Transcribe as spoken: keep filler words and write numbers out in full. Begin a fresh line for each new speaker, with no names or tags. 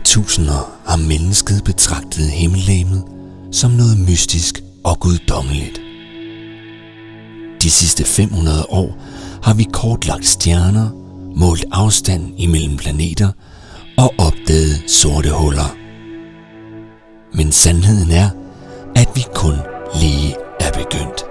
årtusinder har mennesket betragtet himmellegemet som noget mystisk og guddommeligt. De sidste fem hundrede år har vi kortlagt stjerner, målt afstand imellem planeter og opdaget sorte huller. Men sandheden er, at vi kun lige er begyndt.